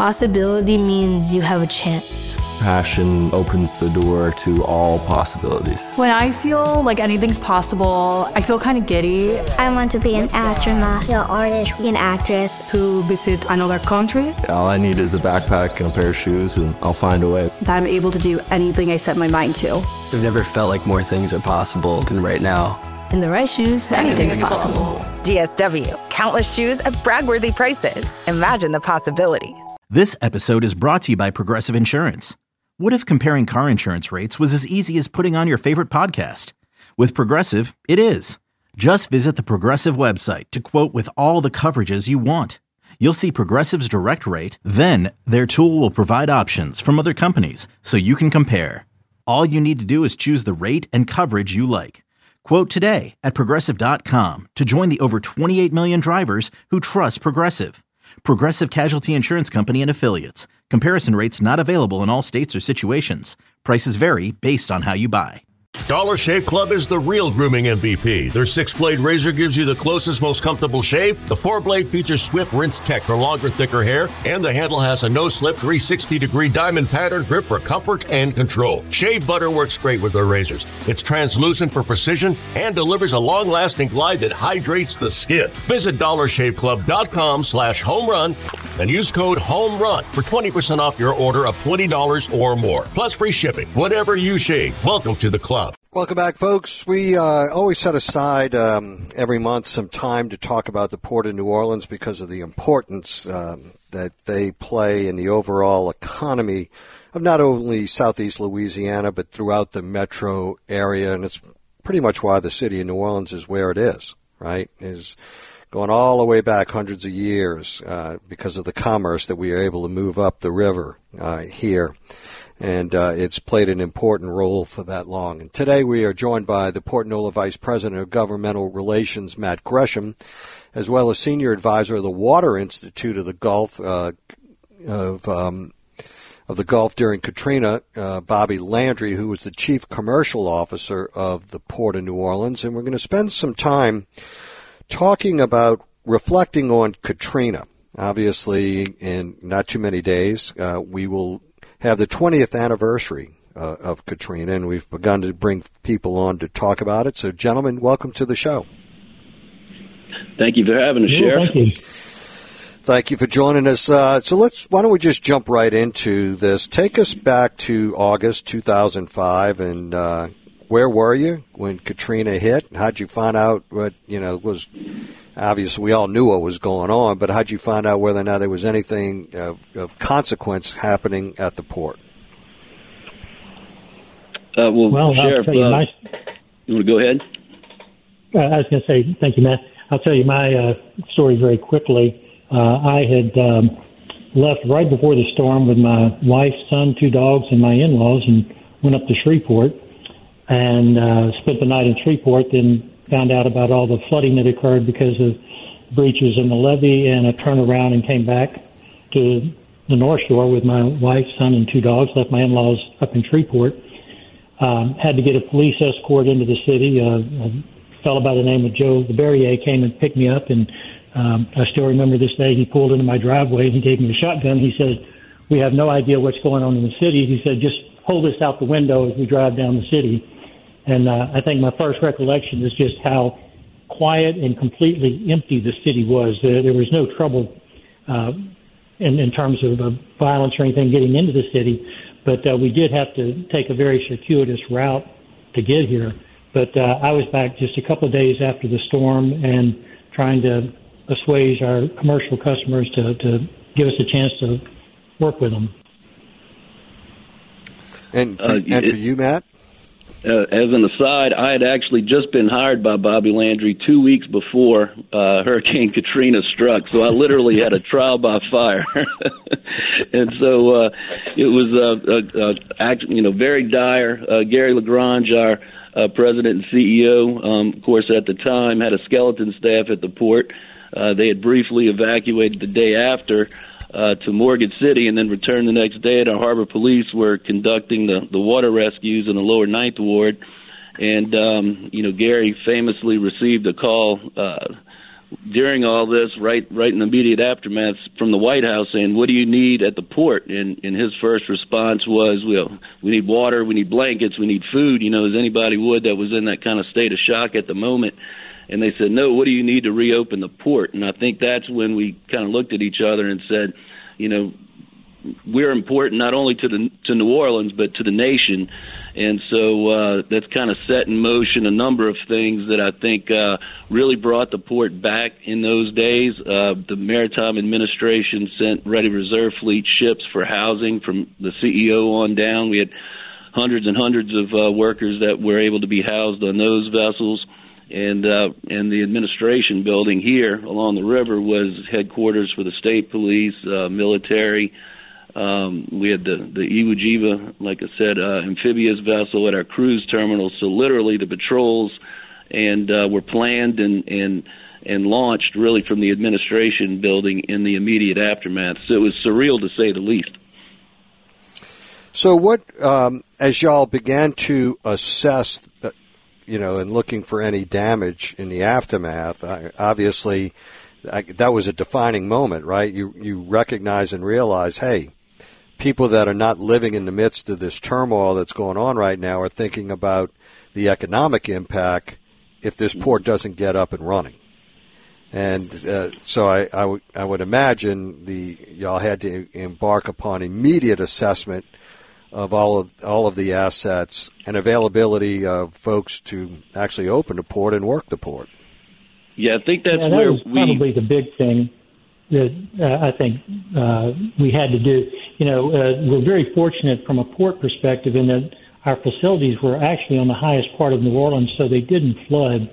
Possibility means you have a chance. Passion opens the door to all possibilities. When I feel like anything's possible, I feel kind of giddy. I want to be an astronaut, an artist, an actress. To visit another country. All I need is a backpack and a pair of shoes, and I'll find a way. That I'm able to do anything I set my mind to. I've never felt like more things are possible than right now. In the right shoes, anything's possible. DSW, countless shoes at brag-worthy prices. Imagine the possibilities. This episode is brought to you by Progressive Insurance. What if comparing car insurance rates was as easy as putting on your favorite podcast? With Progressive, it is. Just visit the Progressive website to quote with all the coverages you want. You'll see Progressive's direct rate, then their tool will provide options from other companies so you can compare. All you need to do is choose the rate and coverage you like. Quote today at Progressive.com to join the over 28 million drivers who trust Progressive. Progressive Casualty Insurance Company and Affiliates. Comparison rates not available in all states or situations. Prices vary based on how you buy. Dollar Shave Club is the real grooming MVP. Their 6-blade razor gives you the closest, most comfortable shave. The 4-blade features Swift Rinse Tech for longer, thicker hair. And the handle has a no-slip 360-degree diamond pattern grip for comfort and control. Shave butter works great with their razors. It's translucent for precision and delivers a long-lasting glide that hydrates the skin. Visit DollarShaveClub.com/homerun and use code HOMERUN for 20% off your order of $20 or more. Plus free shipping. Whatever you shave, welcome to the club. Welcome back, folks. We always set aside every month some time to talk about the Port of New Orleans because of the importance that they play in the overall economy of not only southeast Louisiana but throughout the metro area. And it's pretty much why the city of New Orleans is where it is, right? Is going all the way back hundreds of years because of the commerce that we are able to move up the river here. And it's played an important role for that long. And today we are joined by the Port Nola Vice President of Governmental Relations, Matt Gresham, as well as Senior Advisor of the Water Institute of the Gulf of the Gulf during Katrina, Bobby Landry, who was the Chief Commercial Officer of the Port of New Orleans. And we're going to spend some time talking about reflecting on Katrina. Obviously, in not too many days, we will have the 20th anniversary of Katrina, and we've begun to bring people on to talk about it. So, gentlemen, welcome to the show. Thank you for having us, Sheriff. Thank you. Thank you for joining us. So why don't we just jump right into this? Take us back to August 2005, and where were you when Katrina hit? How'd you find out what, was obviously we all knew what was going on, but how'd you find out whether or not there was anything of consequence happening at the port? Sheriff, you want to go ahead? I was going to say, thank you, Matt. I'll tell you my story very quickly. I had left right before the storm with my wife, son, 2 dogs, and my in-laws, and went up to Shreveport and spent the night in Shreveport, then found out about all the flooding that occurred because of breaches in the levee, and I turned around and came back to the North Shore with my wife, son, and 2 dogs, left my in-laws up in Shreveport. Had to get a police escort into the city. A fellow by the name of Joe Barrier came and picked me up, and I still remember this day. He pulled into my driveway, and he gave me a shotgun. He said, "We have no idea what's going on in the city." He said, "Just hold us out the window as we drive down the city." And I think my first recollection is just how quiet and completely empty the city was. There was no trouble in terms of violence or anything getting into the city, but we did have to take a very circuitous route to get here. But I was back just a couple of days after the storm and trying to assuage our commercial customers to give us a chance to work with them. And for you, Matt? As an aside, I had actually just been hired by Bobby Landry 2 weeks before Hurricane Katrina struck, so I literally had a trial by fire. And so it was very dire. Gary Lagrange, our president and CEO, of course, at the time, had a skeleton staff at the port. They had briefly evacuated the day after to Morgan City and then returned the next day. And our harbor police were conducting the water rescues in the lower Ninth Ward. And, Gary famously received a call during all this, right in the immediate aftermath, from the White House saying, what do you need at the port? And his first response was, well, we need water, we need blankets, we need food, as anybody would that was in that kind of state of shock at the moment. And they said, no, what do you need to reopen the port? And I think that's when we kind of looked at each other and said, we're important not only to New Orleans, but to the nation. And so that's kind of set in motion a number of things that I think really brought the port back in those days. The Maritime Administration sent Ready Reserve Fleet ships for housing from the CEO on down. We had hundreds and hundreds of workers that were able to be housed on those vessels. And the administration building here along the river was headquarters for the state police, military. We had the Iwo Jima, like I said, amphibious vessel at our cruise terminal. So literally the patrols were planned and launched really from the administration building in the immediate aftermath. So it was surreal to say the least. So what, as y'all began to assess, and looking for any damage in the aftermath, obviously that was a defining moment, right? You recognize and realize, hey, people that are not living in the midst of this turmoil that's going on right now are thinking about the economic impact if this port doesn't get up and running. And so I would imagine y'all had to embark upon immediate assessment of all of the assets and availability of folks to actually open the port and work the port. Yeah, I think that's that where was probably the big thing that I think we had to do. We're very fortunate from a port perspective in that our facilities were actually on the highest part of New Orleans, so they didn't flood.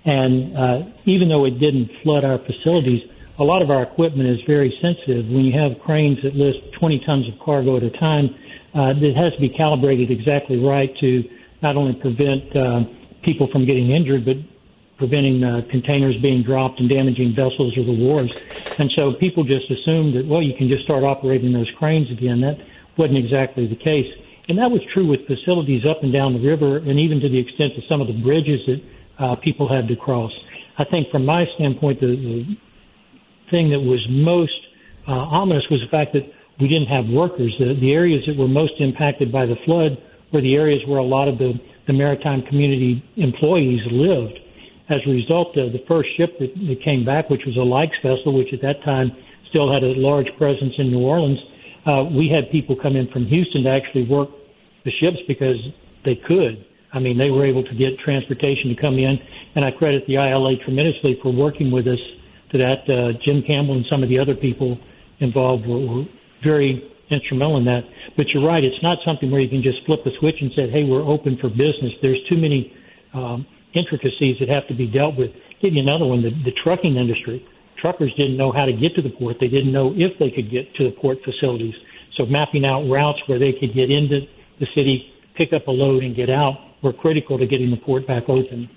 And even though it didn't flood our facilities, a lot of our equipment is very sensitive. When you have cranes that lift 20 tons of cargo at a time, it has to be calibrated exactly right to not only prevent people from getting injured, but preventing containers being dropped and damaging vessels or the wharves. And so people just assumed that, well, you can just start operating those cranes again. That wasn't exactly the case. And that was true with facilities up and down the river and even to the extent of some of the bridges that people had to cross. I think from my standpoint, the thing that was most ominous was the fact that we didn't have workers. The areas that were most impacted by the flood were the areas where a lot of the maritime community employees lived. As a result, the first ship that came back, which was a Lykes vessel, which at that time still had a large presence in New Orleans, we had people come in from Houston to actually work the ships because they could. I mean, they were able to get transportation to come in, and I credit the ILA tremendously for working with us to that. Jim Campbell and some of the other people involved were very instrumental in that. But you're right, it's not something where you can just flip a switch and say, hey, we're open for business. There's too many intricacies that have to be dealt with. I'll give you another one, the trucking industry. Truckers didn't know how to get to the port. They didn't know if they could get to the port facilities. So mapping out routes where they could get into the city, pick up a load, and get out were critical to getting the port back open.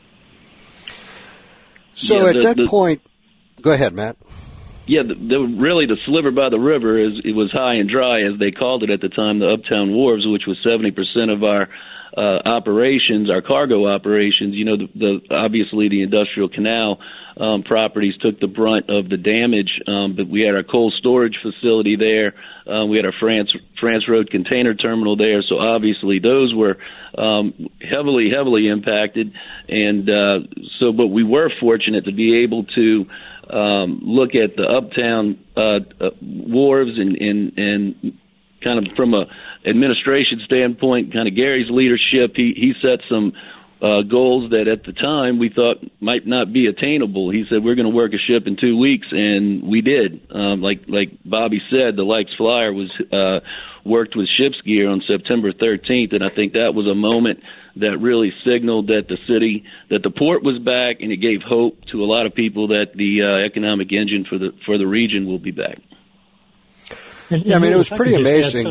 So at that point, go ahead, Matt. Yeah, really the sliver by the river it was high and dry, as they called it at the time, the Uptown Wharves, which was 70% of our operations, our cargo operations. Obviously the Industrial Canal properties took the brunt of the damage, but we had our cold storage facility there. We had our France Road container terminal there. So obviously those were heavily impacted. And but we were fortunate to be able to look at the Uptown wharves and kind of from a administration standpoint, kind of Gary's leadership, he set some goals that at the time we thought might not be attainable. He said, we're going to work a ship in 2 weeks, and we did. Like Bobby said, the Lykes Flyer was worked with ship's gear on September 13th, and I think that was a moment that really signaled that the port was back, and it gave hope to a lot of people that the economic engine for the region will be back. Yeah, I mean, it was pretty amazing.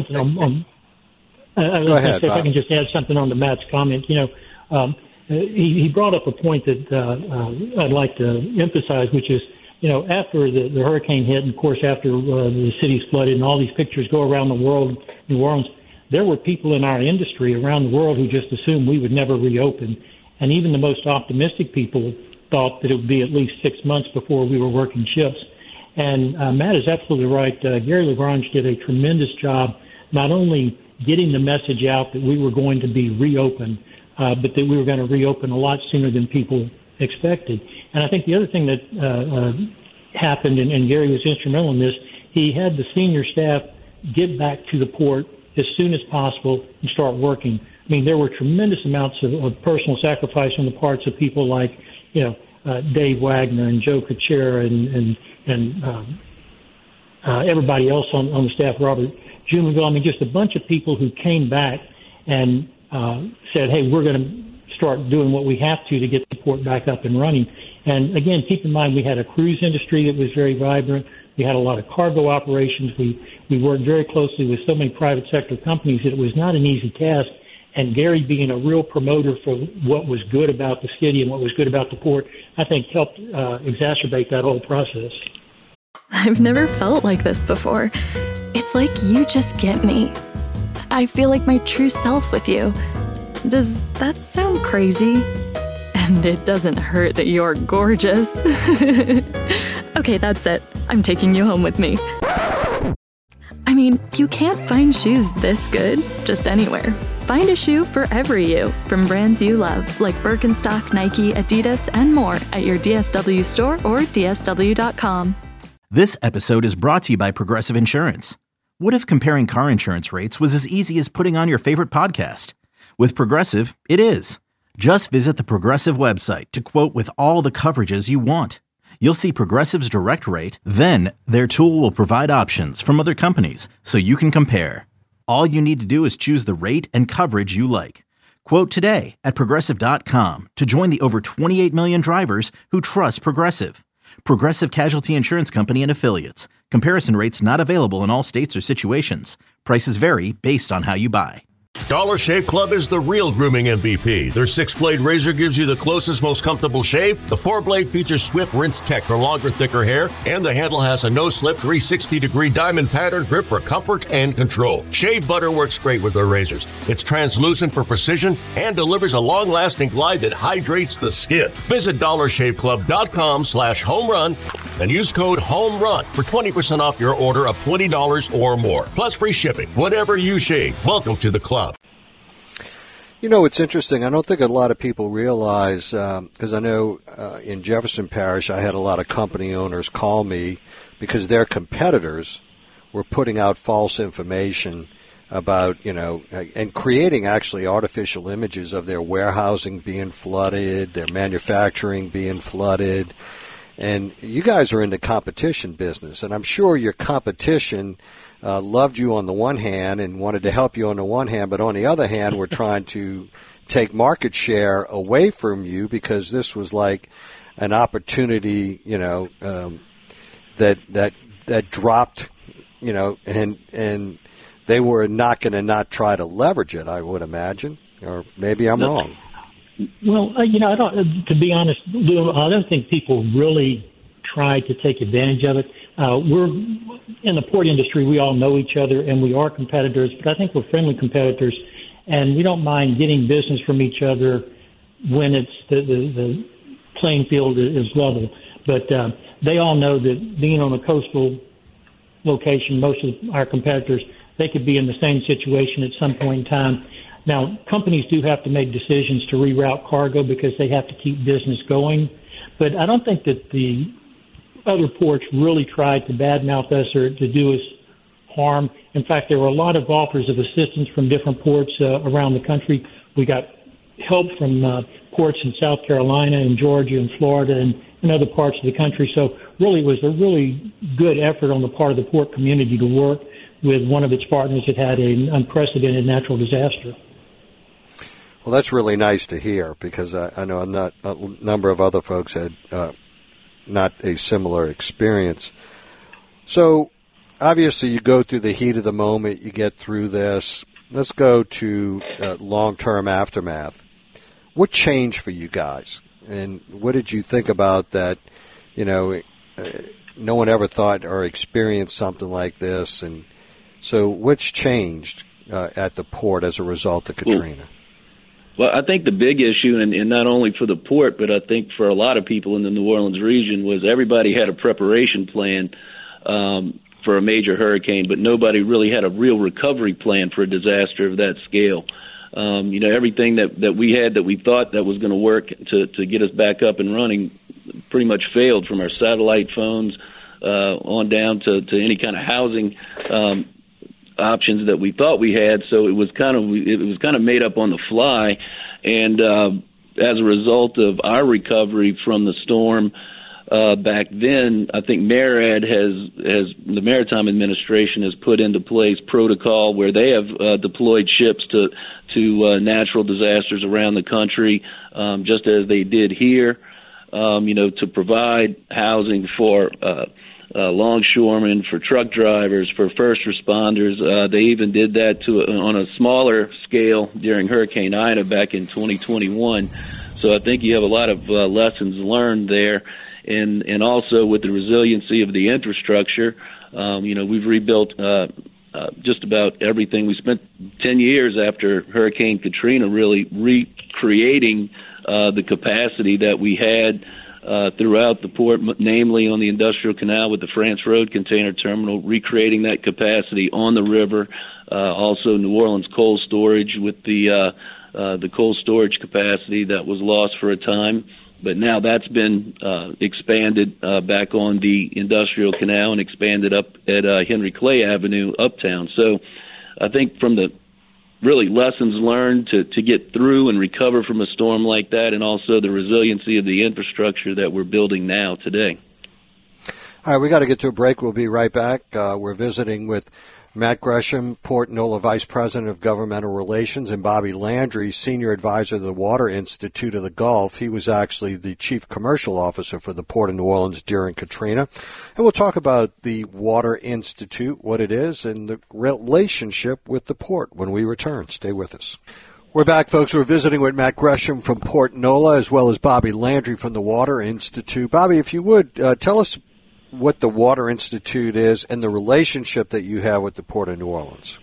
Go ahead, if I can just add something on to Matt's comment. He brought up a point that I'd like to emphasize, which is, after the hurricane hit, and of course after the city's flooded and all these pictures go around the world, New Orleans, there were people in our industry around the world who just assumed we would never reopen. And even the most optimistic people thought that it would be at least 6 months before we were working ships. And Matt is absolutely right. Gary Lagrange did a tremendous job not only getting the message out that we were going to be reopened, but that we were going to reopen a lot sooner than people expected. And I think the other thing that happened, and Gary was instrumental in this, he had the senior staff get back to the port as soon as possible and start working. I mean, there were tremendous amounts of personal sacrifice on the parts of people like, Dave Wagner and Joe Kuchera and everybody else on the staff, Robert Jumonville. I mean, just a bunch of people who came back and said, hey, we're going to start doing what we have to get the port back up and running. And again, keep in mind, we had a cruise industry that was very vibrant. We had a lot of cargo operations. We worked very closely with so many private sector companies that it was not an easy task. And Gary, being a real promoter for what was good about the city and what was good about the port, I think helped exacerbate that whole process. I've never felt like this before. It's like you just get me. I feel like my true self with you. Does that sound crazy? And it doesn't hurt that you're gorgeous. Okay, that's it. I'm taking you home with me. I mean, you can't find shoes this good just anywhere. Find a shoe for every you from brands you love, like Birkenstock, Nike, Adidas, and more at your DSW store or DSW.com. This episode is brought to you by Progressive Insurance. What if comparing car insurance rates was as easy as putting on your favorite podcast? With Progressive, it is. Just visit the Progressive website to quote with all the coverages you want. You'll see Progressive's direct rate, then their tool will provide options from other companies so you can compare. All you need to do is choose the rate and coverage you like. Quote today at Progressive.com to join the over 28 million drivers who trust Progressive. Progressive Casualty Insurance Company and Affiliates. Comparison rates not available in all states or situations. Prices vary based on how you buy. Dollar Shave Club is the real grooming MVP. Their 6-blade razor gives you the closest, most comfortable shave. The 4-blade features Swift Rinse Tech for longer, thicker hair. And the handle has a no-slip 360-degree diamond pattern grip for comfort and control. Shave butter works great with their razors. It's translucent for precision and delivers a long-lasting glide that hydrates the skin. Visit DollarShaveClub.com/homerun and use code HOMERUN for 20% off your order of $20 or more. Plus free shipping. Whatever you shave, welcome to the club. You know, it's interesting. I don't think a lot of people realize, because I know in Jefferson Parish I had a lot of company owners call me because their competitors were putting out false information about, and creating actually artificial images of their warehousing being flooded, their manufacturing being flooded. And you guys are in the competition business, and I'm sure your competition loved you on the one hand and wanted to help you on the one hand, but on the other hand, we're trying to take market share away from you because this was like an opportunity, that dropped, and they were not going to not try to leverage it, I would imagine, or maybe I'm wrong. Well, to be honest, Lou, I don't think people really try to take advantage of it. We're in the port industry. We all know each other, and we are competitors. But I think we're friendly competitors, and we don't mind getting business from each other when it's the playing field is level. But they all know that being on a coastal location, most of our competitors, they could be in the same situation at some point in time. Now, companies do have to make decisions to reroute cargo because they have to keep business going. But I don't think that the other ports really tried to badmouth us or to do us harm. In fact, there were a lot of offers of assistance from different ports around the country. We got help from ports in South Carolina and Georgia and Florida and other parts of the country. So really, it was a really good effort on the part of the port community to work with one of its partners that had an unprecedented natural disaster. Well, that's really nice to hear because I know a number of other folks had not a similar experience. So obviously you go through the heat of the moment, you get through this. Let's go to long-term aftermath. What changed for you guys? And what did you think about that, no one ever thought or experienced something like this? And so what's changed at the port as a result of Katrina? Well, I think the big issue, and not only for the port, but I think for a lot of people in the New Orleans region, was everybody had a preparation plan for a major hurricane, but nobody really had a real recovery plan for a disaster of that scale. Everything that we had that we thought that was going to work to get us back up and running pretty much failed, from our satellite phones on down to any kind of housing options that we thought we had. So it was kind of made up on the fly, and as a result of our recovery from the storm back then, I think MARAD the Maritime Administration has put into place protocol where they have deployed ships to natural disasters around the country, just as they did here, to provide housing for longshoremen, for truck drivers, for first responders. They even did that on a smaller scale during Hurricane Ida back in 2021. So I think you have a lot of lessons learned there. And also with the resiliency of the infrastructure, we've rebuilt just about everything. We spent 10 years after Hurricane Katrina really recreating the capacity that we had throughout the port, namely on the Industrial Canal with the France Road Container Terminal, recreating that capacity on the river. Also New Orleans coal storage with the coal storage capacity that was lost for a time. But now that's been expanded back on the Industrial Canal and expanded up at Henry Clay Avenue uptown. So I think from the really lessons learned to get through and recover from a storm like that, and also the resiliency of the infrastructure that we're building now today. All right, we got to get to a break. We'll be right back. We're visiting with Matt Gresham, Port Nola Vice President of Governmental Relations, and Bobby Landry, Senior Advisor to the Water Institute of the Gulf. He was actually the Chief Commercial Officer for the Port of New Orleans during Katrina. And we'll talk about the Water Institute, what it is, and the relationship with the port when we return. Stay with us. We're back, folks. We're visiting with Matt Gresham from Port Nola, as well as Bobby Landry from the Water Institute. Bobby, if you would, tell us what the Water Institute is and the relationship that you have with the Port of New Orleans.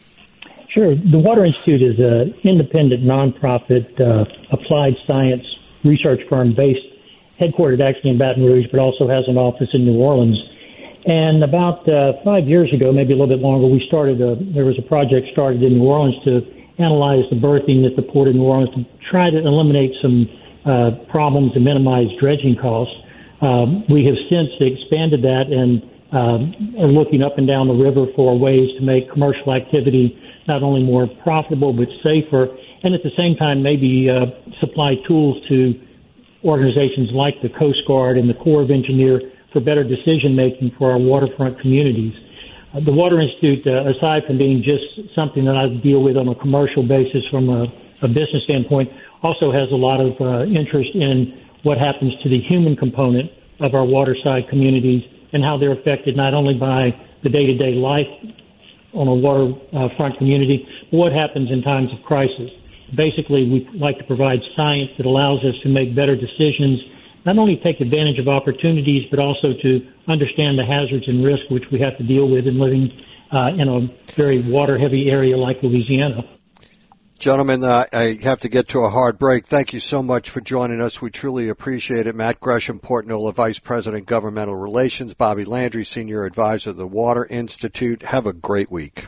Sure. The Water Institute is an independent, nonprofit, applied science research firm headquartered actually in Baton Rouge, but also has an office in New Orleans. And about 5 years ago, maybe a little bit longer, there was a project started in New Orleans to analyze the berthing at the Port of New Orleans to try to eliminate some problems and minimize dredging costs. We have since expanded that and are looking up and down the river for ways to make commercial activity not only more profitable but safer, and at the same time maybe supply tools to organizations like the Coast Guard and the Corps of Engineers for better decision-making for our waterfront communities. The Water Institute, aside from being just something that I deal with on a commercial basis from a business standpoint, also has a lot of interest in what happens to the human component of our waterside communities and how they're affected not only by the day-to-day life on a waterfront community, but what happens in times of crisis. Basically, we like to provide science that allows us to make better decisions, not only take advantage of opportunities, but also to understand the hazards and risks which we have to deal with in living in a very water-heavy area like Louisiana. Gentlemen, I have to get to a hard break. Thank you so much for joining us. We truly appreciate it. Matt Gresham, Port Nola Vice President, Governmental Relations. Bobby Landry, Senior Advisor of the Water Institute. Have a great week.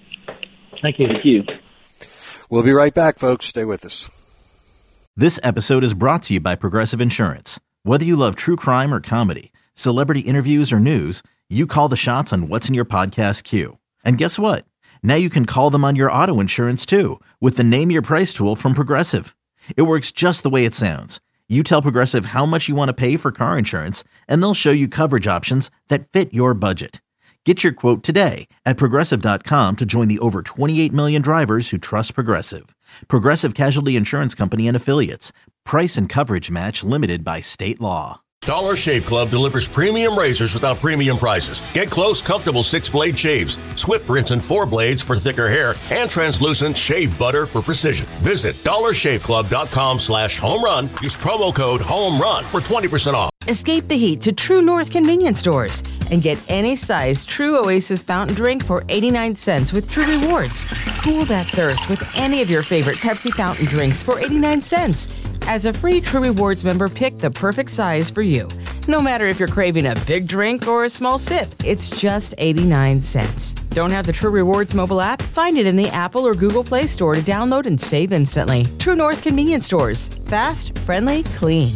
Thank you. Thank you. We'll be right back, folks. Stay with us. This episode is brought to you by Progressive Insurance. Whether you love true crime or comedy, celebrity interviews or news, you call the shots on what's in your podcast queue. And guess what? Now you can call them on your auto insurance, too, with the Name Your Price tool from Progressive. It works just the way it sounds. You tell Progressive how much you want to pay for car insurance, and they'll show you coverage options that fit your budget. Get your quote today at Progressive.com to join the over 28 million drivers who trust Progressive. Progressive Casualty Insurance Company and Affiliates. Price and coverage match limited by state law. Dollar Shave Club delivers premium razors without premium prices. Get close, comfortable 6-blade shaves, swift rinse and 4 blades for thicker hair, and translucent shave butter for precision. Visit dollarshaveclub.com/home run. Use promo code HOME RUN for 20% off. Escape the heat to True North convenience stores and get any size True Oasis fountain drink for 89 cents with True Rewards. Cool that thirst with any of your favorite Pepsi fountain drinks for 89 cents. As a free True Rewards member, pick the perfect size for you. No matter if you're craving a big drink or a small sip, it's just 89 cents. Don't have the True Rewards mobile app? Find it in the Apple or Google Play Store to download and save instantly. True North convenience stores. Fast, friendly, clean.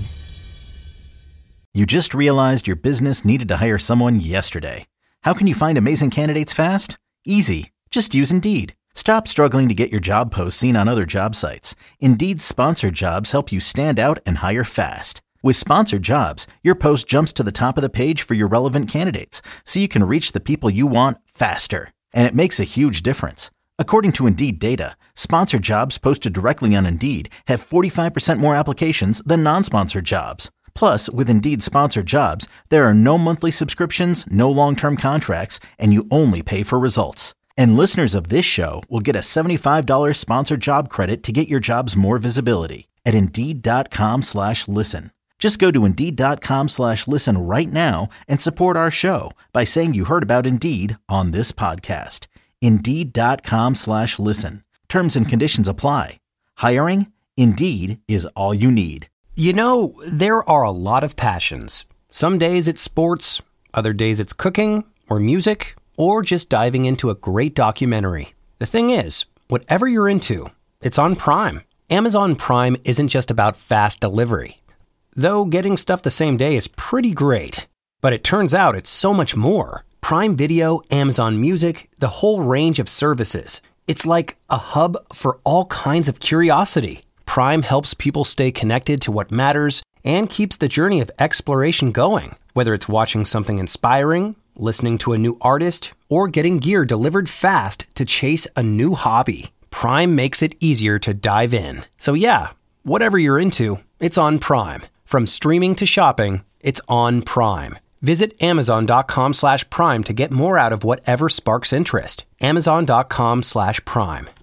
You just realized your business needed to hire someone yesterday. How can you find amazing candidates fast? Easy. Just use Indeed. Stop struggling to get your job posts seen on other job sites. Indeed's sponsored jobs help you stand out and hire fast. With sponsored jobs, your post jumps to the top of the page for your relevant candidates, so you can reach the people you want faster. And it makes a huge difference. According to Indeed data, sponsored jobs posted directly on Indeed have 45% more applications than non-sponsored jobs. Plus, with Indeed sponsored jobs, there are no monthly subscriptions, no long-term contracts, and you only pay for results. And listeners of this show will get a $75 sponsored job credit to get your jobs more visibility at Indeed.com/listen. Just go to Indeed.com/listen right now and support our show by saying you heard about Indeed on this podcast. Indeed.com/listen. Terms and conditions apply. Hiring? Indeed is all you need. You know, there are a lot of passions. Some days it's sports, other days it's cooking or music, or just diving into a great documentary. The thing is, whatever you're into, it's on Prime. Amazon Prime isn't just about fast delivery. Though getting stuff the same day is pretty great. But it turns out it's so much more. Prime Video, Amazon Music, the whole range of services. It's like a hub for all kinds of curiosity. Prime helps people stay connected to what matters and keeps the journey of exploration going. Whether it's watching something inspiring, listening to a new artist, or getting gear delivered fast to chase a new hobby, Prime makes it easier to dive in. So yeah, whatever you're into, it's on Prime. From streaming to shopping, it's on Prime. Visit Amazon.com/Prime to get more out of whatever sparks interest. Amazon.com/Prime.